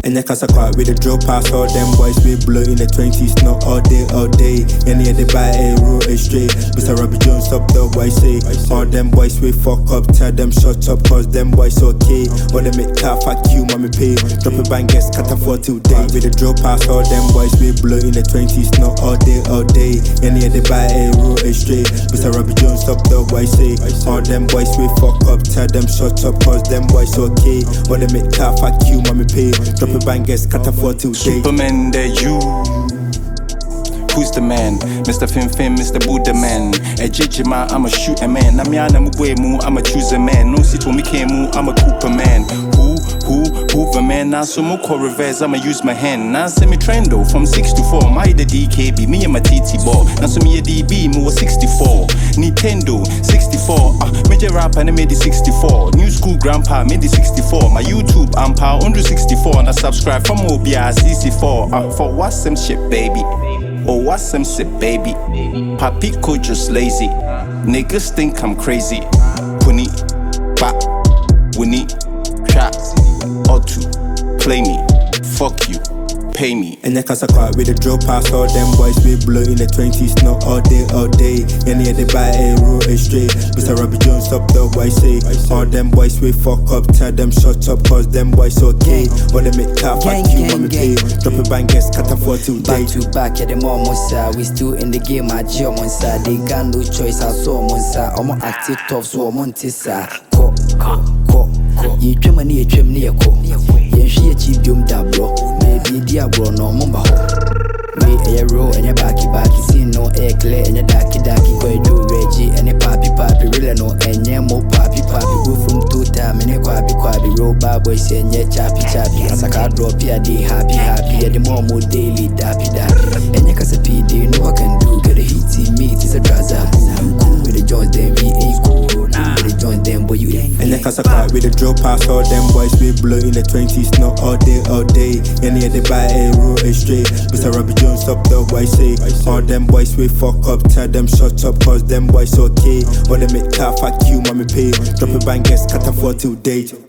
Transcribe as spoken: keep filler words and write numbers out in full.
And your casa quiet with the drill pass. All them boys we blow in the twenties, not all day, all day. Any of they buy a roll a straight. Mister Robbie Jones up the boys say. All them boys we fuck up, tell them shut up, cause them boys okay. All them make car fuck you, mommy pay. Drop a bang, guess cut for two days. With the drill pass, all them boys we blow in the twenties, not all day, all day. Any of they buy a roll a straight. Mister Robbie Jones up the boys say. All them boys we fuck up, tell them shut up, cause them boys okay. All them make car fuck you, mommy pay. Drop a bang, guess cut for two days. Superman, they're you. Who's the man? Mister Fin Fin, Mister Buddha man. A Jijima, I'm a shooter man. Namiana Mugwemu, I'm a chooser man. No sit me came, I'm a Cooper man. Who, who, Hoover man. Now so more reverse, I'ma use my hand. Now send me trendo from six to four. My the D K B, me and my T T ball. Now so me a D B, me was sixty-four. Nintendo, sixty-four. Ah, uh, major rap and I made it sixty-four. New school grandpa made it sixty-four. My YouTube ampa under sixty-four. And I subscribe from O B I C C four. Ah, uh, for what's some shit, baby. Oh, what's some shit, baby? Papico just lazy. Niggas think I'm crazy. Puni, bap, winnie, trap, or to play me. Fuck you, pay me. And your casa quiet with the drill pass. All them boys we blow in the twenties, not all day, all day. Any of they buy a roll a straight. Mister Robbie Jones up the boys say. All them boys we fuck up, tell them shut up, cause them boys okay. All them make car fuck you, mommy pay. Drop a bang, guess cut for two days. Back to back, yeah, the more monster. We still in the game, I jam monster. They got no choice, I saw monster. I'm on active tough, so I'm on tissa. Ko, ko, ko, ko. You trim and you trim near ko. Yeah, she achieved you, that bro. Maybe dear bro, no mumba. Me a roll and your backy backy. See no air clear and your darky darky. Go do Reggie and your papi papi. Really no and your mo papi papi. Go from two time and your quabi quabi. Roll bad boy say and your chappy chappy. As I can drop here, they happy happy. Yeah, the more more daily dappy dappy. And your casa P D, no I can do. Get a heaty meat, it's a trouser. Cool with the joints, then we ain't cool. With the joints, then boy you ain't. And your casa quiet with the drill pass. All them boys we blow in the twenties, not all day, all day. Any of they buy a roll a straight. Mister Robbie Jones up the boys say. All them boys we fuck up, tell them shut up, cause them boys okay. All them make car fuck you, mommy pay. Drop a bang, guess cut for two days.